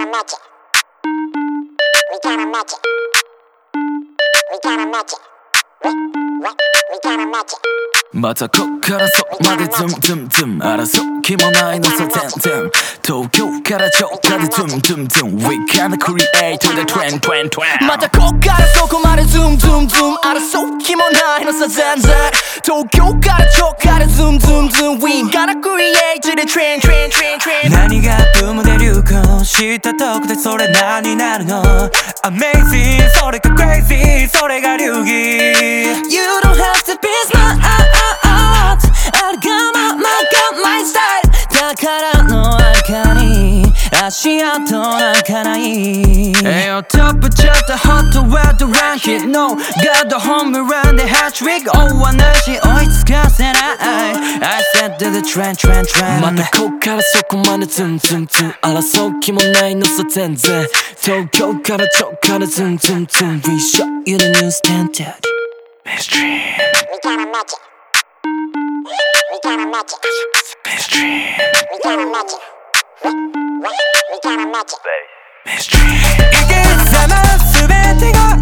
match it. We gotta match it. We gotta match it. We gotta match it. またこっからそこまでズンズンズン争う気もないのさ全然東京から直下でズンズンズン We gotta create the trend trend trend またこっからそこまでズンズンズン争う気もないのさ全然東京から直下でズンズンズン We gotta create the trend trend trend trend 何がブームで流行したとこでそれ何になるの Amazing それが crazy それが流儀 You don't have to be smart I got my style だからの中に足跡なんかない Hey, top of just a hot to wear the run hit No, got the home run the hat trick Oh, 話追いつかせない I said to the trend trend trend またこっからそこまでズンズンズン争う気もないのさ全然東京から直下でズンズンズン We show you the new standard Mainstream We gotta match it. We gotta match it. Mainstream We gotta match it. We gotta match it. Mainstream 이게様全てが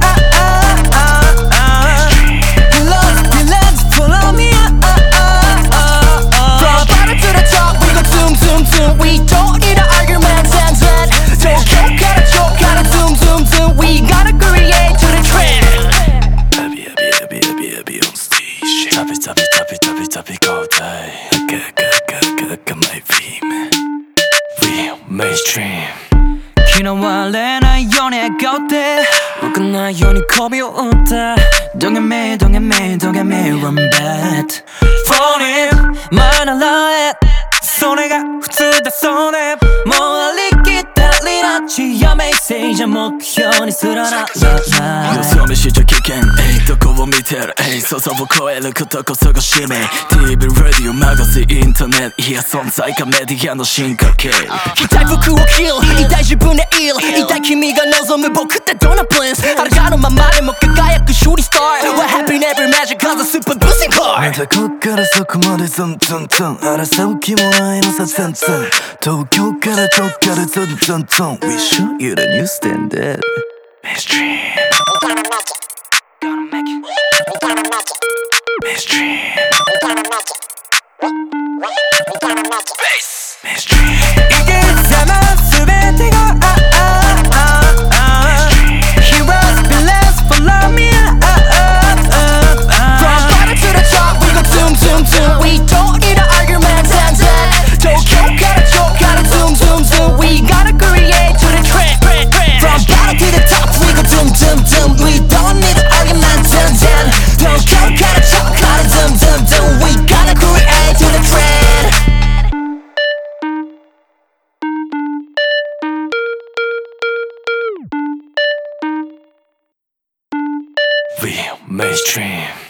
Let's follow me From bottom to the top we go zoom zoom zoom We don't need an argument and then Don't gotta zoom zoom zoom We gotta create to the trend Happy on stage Tappy all day Got my theme We mainstream 嫌われないように笑顔で動かないように媚びを打って Don't get me, don't get me, don't get me wrong bad Falling 前ならえそれが普通だそうでもうありきったりな血やメッセージは目標にすらならないよそ見しちゃ危険どこを見てる想像を超えることこそが使命 TV、ラジオ、マガジン、インターネットいや存在かメディアの進化系痛い服を着る痛い自分でいる痛い君が望む僕ってどんなプリンス裸のままでも輝くシューティスター What happened every magic cause a super boosting car またこっからそこまでズンズンズン争う気もないのさ全然東京から直下でズンズンズン We show you the new standard Mainstream We gotta match it. Gonna make it We gotta match it. Mainstream We gotta match it. We gotta match it. Mainstream 이게様全てがHeroes, villains, follow me From bottom to the top we go zoom zoom zoom We don't need an argument and then Tokyo gotta zoom zoom zoom We gotta create to the trend From bottom to the top we go zoom zoom zoom We don't need an argument and then Tokyo gotta zoom zoom zoom We gotta create to the trend We mainstream